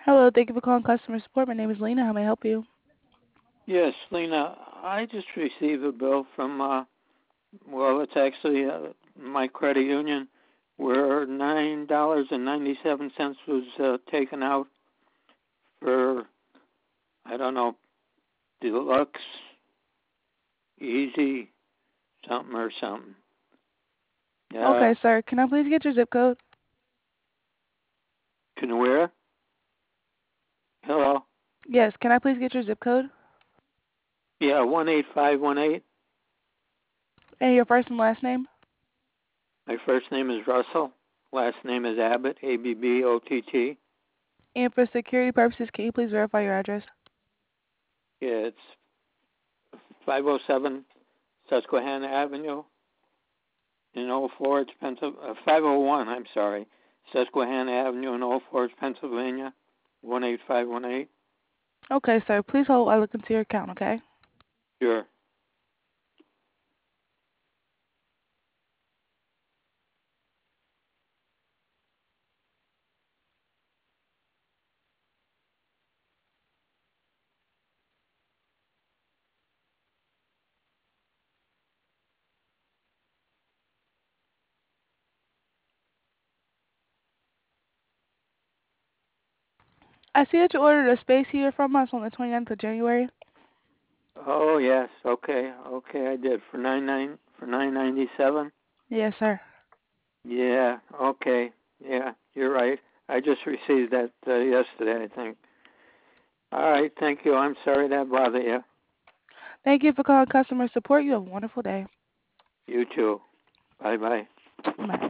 Hello, thank you for calling customer support. My name is Lena. How may I help you? Yes, Lena, I just received a bill from, well, it's actually my credit union where $9.97 was taken out for, I don't know, deluxe, easy, something or something. Okay, sir. Can I please get your zip code? Can where? Hello? Yes, can I please get your zip code? Yeah, 18518. And your first and last name? My first name is Russell. Last name is Abbott, Abbott. And for security purposes, can you please verify your address? Yeah, it's 507 Susquehanna Avenue in Old Forge, Pennsylvania. 501, I'm sorry. Susquehanna Avenue in Old Forge, Pennsylvania, 18518. Okay, sir. Please hold while I look into your account, okay? Sure. I see that you ordered a space heater from us on the 29th of January. Oh yes, okay, I did for 997. Yes, sir. Yeah, okay, yeah, you're right. I just received that yesterday, I think. All right, thank you. I'm sorry that bothered you. Thank you for calling customer support. You have a wonderful day. You too. Bye bye. Bye.